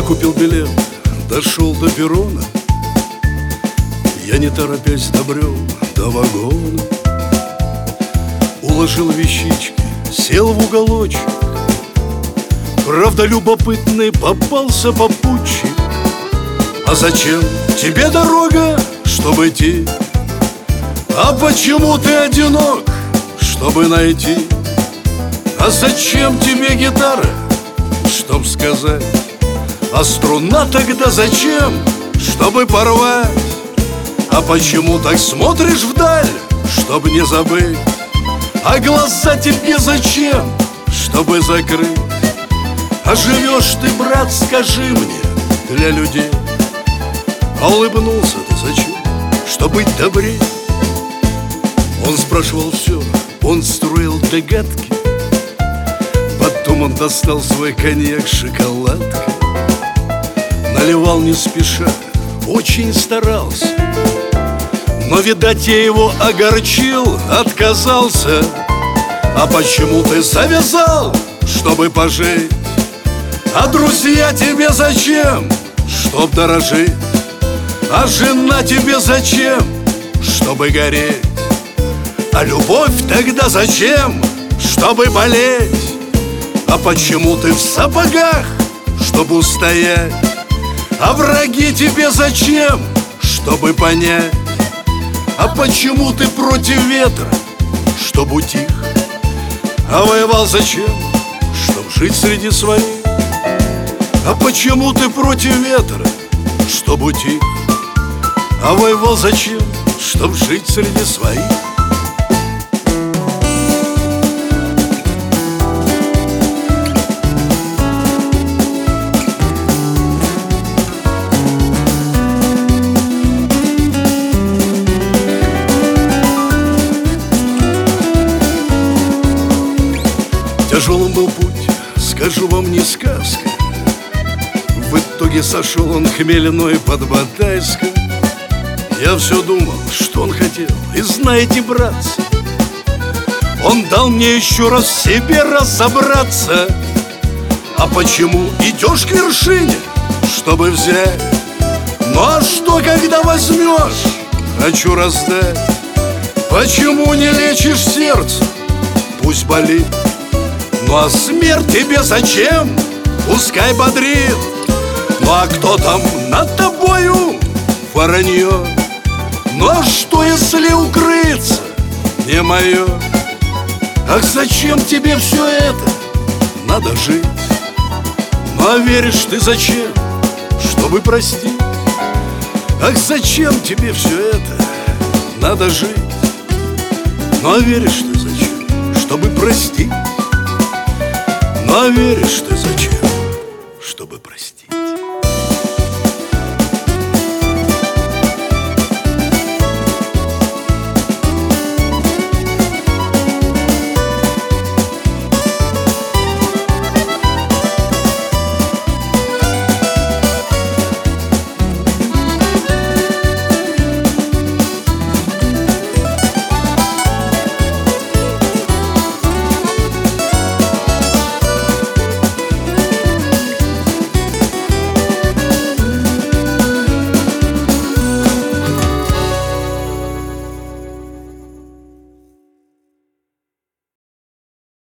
купил билет, дошел до перрона. Я не торопясь добрел до вагона. Уложил вещички, сел в уголочек. Правда, любопытный попался попутчик. А зачем тебе дорога, чтобы идти? А почему ты одинок, чтобы найти? А зачем тебе гитара, чтоб сказать? А струна тогда зачем, чтобы порвать? А почему так смотришь вдаль, чтобы не забыть? А глаза тебе зачем, чтобы закрыть? А живешь ты, брат, скажи мне, для людей. А улыбнулся ты зачем, чтобы быть добрее? Он спрашивал все, он строил догадки. Потом он достал свой коньяк шоколадкой. Наливал не спеша, очень старался. Но, видать, я его огорчил, отказался. А почему ты завязал, чтобы пожить? А друзья тебе зачем, чтоб дорожить? А жена тебе зачем, чтобы гореть? А любовь тогда зачем, чтобы болеть? А почему ты в сапогах, чтобы устоять? А враги тебе зачем, чтобы понять? А почему ты против ветра, чтоб утих? А воевал зачем, чтоб жить среди своих? А почему ты против ветра, чтоб утих? А воевал зачем, чтоб жить среди своих? Тяжелым был путь, скажу вам, не сказка. В итоге сошел он хмельной под Батайском. Я все думал, что он хотел, и знаете, братцы, он дал мне еще раз в себе разобраться. А почему идешь к вершине, чтобы взять? Ну а что, когда возьмешь, хочу раздать? Почему не лечишь сердце, пусть болит? Ну а смерть тебе зачем? Пускай бодрит. Ну а кто там над тобою? Воронье. Ну а что, если укрыться не мое? Ах, зачем тебе все это? Надо жить. Ну а веришь ты зачем? Чтобы простить. Ах, зачем тебе все это? Надо жить. Ну а веришь ты зачем? Чтобы простить. Ну а веришь ты зачем? Чтобы простить.